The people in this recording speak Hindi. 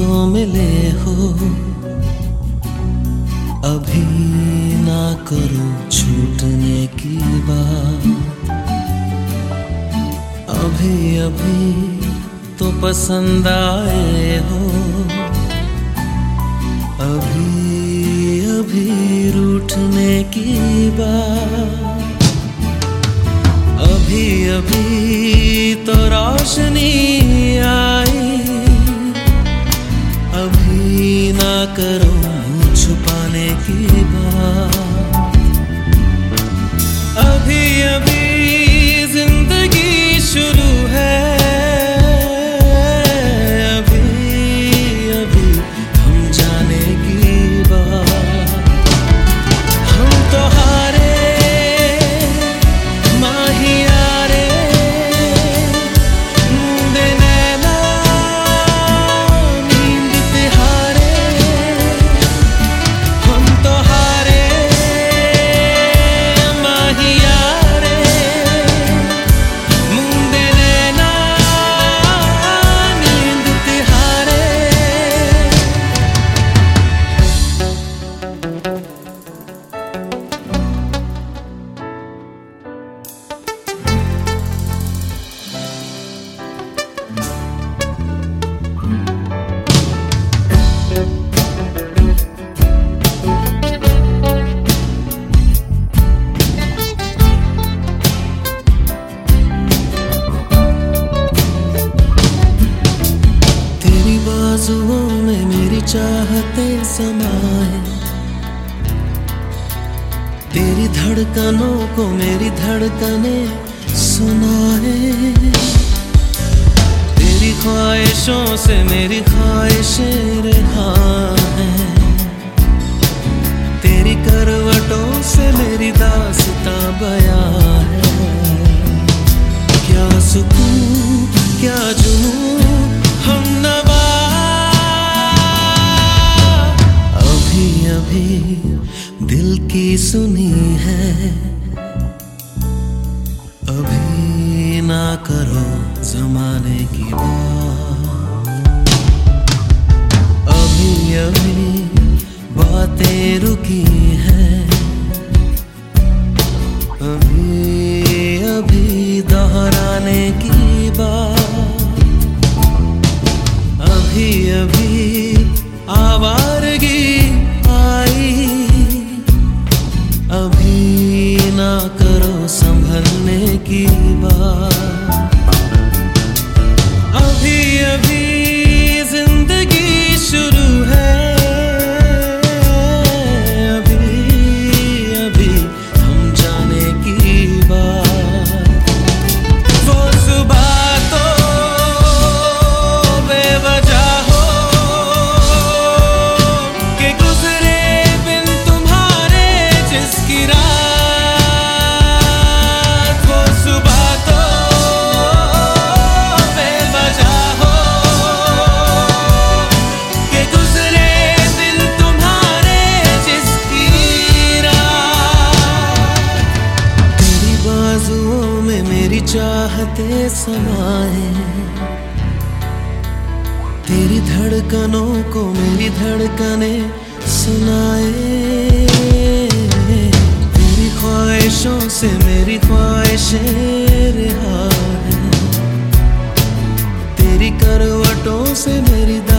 मिले हो, अभी ना करो छूटने की बात। अभी अभी तो पसंद आए हो, अभी अभी रूठने की बात। अभी अभी तो रोशनी आई, अभी ना करो छुपाने की बात। अभी अभी जिंदगी शुरू है, अभी अभी हम जाने की बात। हम तो हारे माहिया रे, मुंदे नैना नींद तिहारे। हम तो हारे माहिया रे, मुंदे नैना नींद तिहारे। तेरी बाजुओं में मेरी चाहते समाए, तेरी धड़कनों को मेरी धड़कनें सुनाए। तेरी ख्वाहिशों से मेरी ख्वाहिशें रिहा हैं, तेरी करवटों से मेरी दास्तां बयां है। क्या सुकून क्या जुनून हम नवा, अभी अभी दिल की सुनी है, अभी ना करो जमाने की बात। अभी अभी बातें रुकी हैं, अभी अभी दोहराने की बात। अभी अभी आवारगी आई, अभी ना करो संभलने की बात। अभी अभी जिंदगी शुरू है, अभी अभी हम जाने की बात। वो सुबह तो बेवजह हो के गुजरे बिन तुम्हारे जिसकी रात। वो सुबह तो बेवजह हो के गुजरे बिन तुम्हारे जिसकी रात। तेरी बाजुओं में मेरी चाहते समाए, तेरी धड़कनों को मेरी धड़कनें सुनाए। तेरी ख्वाहिशों से मेरी ख्वाहिशें रिहा हैं, तेरी करवटों से मेरी